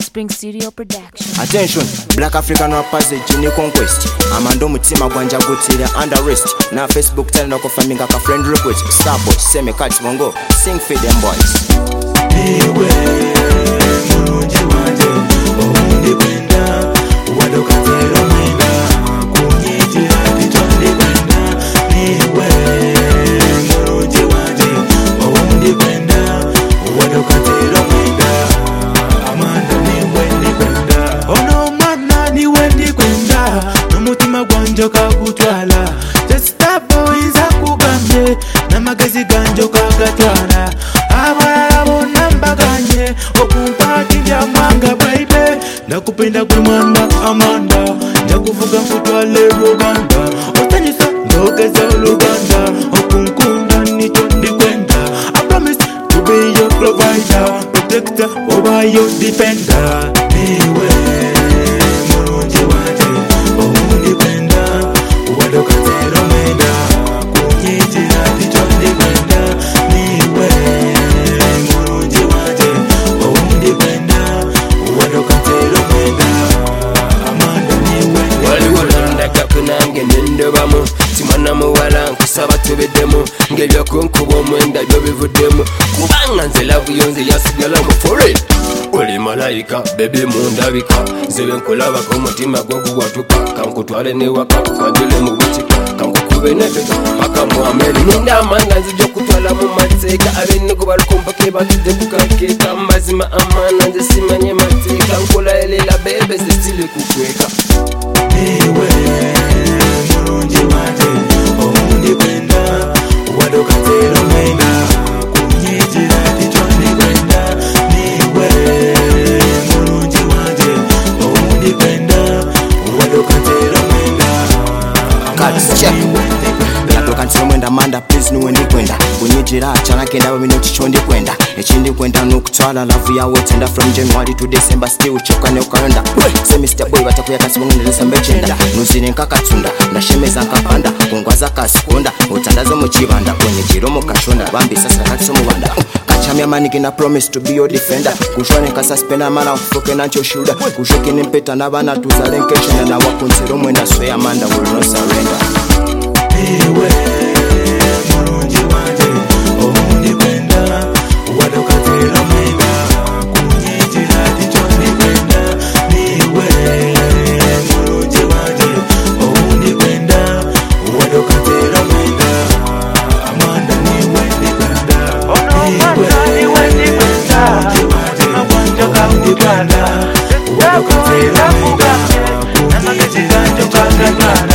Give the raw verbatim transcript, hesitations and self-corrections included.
Spring Studio Production. Attention, Black African rappers Genie Conquest. Amando mutima gwanja gutira under arrest. Na Facebook tell no confirming a friend request. Starboy, semi cuts mongo, sing for them boys. Niwe mulungi wanje omundi kwenda wadoka zero mwenda kunyitira titonde kwenda. Niwe mulungi wanje omundi kwenda wadoka zero mwenda amanda niwe ndi kwenda. Ono mwana niwe ndi kwenda n'umutima gwanje kakutwala. Just Starboy zakugambye n'amagezi ganje kagatwala. Abarabo nambaganye okumpati ya mwanga baby. Nakupenda kumanda Amanda, njakuvuga nkutwale Uganda. Otanyisa ndogeza Uganda, okunkunda nicho ndikwenda. I promise to be your provider, protector, over your defender. Niwe mulungi wanje omundi kwenda wadoka zero mwenda kunyitira ticho ndikwenda. Niwe mulungi wanje omundi kwenda wadoka zero mwenda amanda niwe. Waliwo londaka kunange nendobamu timwana muwala nkusaba tubiddemu ng'ebyokunkuba omwenda byo bivuddemu kubanga nze lavu yo nze yasigala mu foreign. Oli malayika bebi mundabika nzebe nkulabako omutima gwo guwatuka kankutwale newaka kanjule mu butika kankukube nebeka paka mu Amerika. Ninda amanga nzija okutwala mu mateeka abennego balukompake batudde kukakeeka mazima amaana nze simanye mateeka nkola elela bebe zesile kukweka. Niwe mulungi wanje omundi kwenda wadoka zero mwenda kunyitira ticho ndikwenda. Niwe mulungi wanje omundi kwenda wadoka zero mwenda Cuts check. Wadoka zero mwenda manda please niwe ndi kwenda. Kunyitira chana kenda babino chicho ndi kwenda. Echindi kwenda nokutwala love yawe tenda from January to December still choka ne ukalenda. Se Mister Boy batakuya kasibungu December chenda. Nuzine nkakatunda ndashemeza nkapanda kungwaza kasikonda utandaze mu kibanda kwenye kiromo kashonda bambi sasa katiso mu banda. Kachamya maniki na promise to be your defender. Kushwane nkasuspenda mala ufuke nancho shuda. Kushoke nimpeta nabana tuzale nkeshenda na wakunziro mwenda swear Amanda will not surrender. Niwe mulungi wanje omundi kwenda wadoka zero mwenda kunyitira ticho ndikwenda. Niwe mulungi wanje omundi kwenda wadoka zero mwenda amanda niwe ndikwenda. Niwe ndikwenda omutima gwanje kakutwala wadoka zero mwenda kunyitira ticho ndikwenda.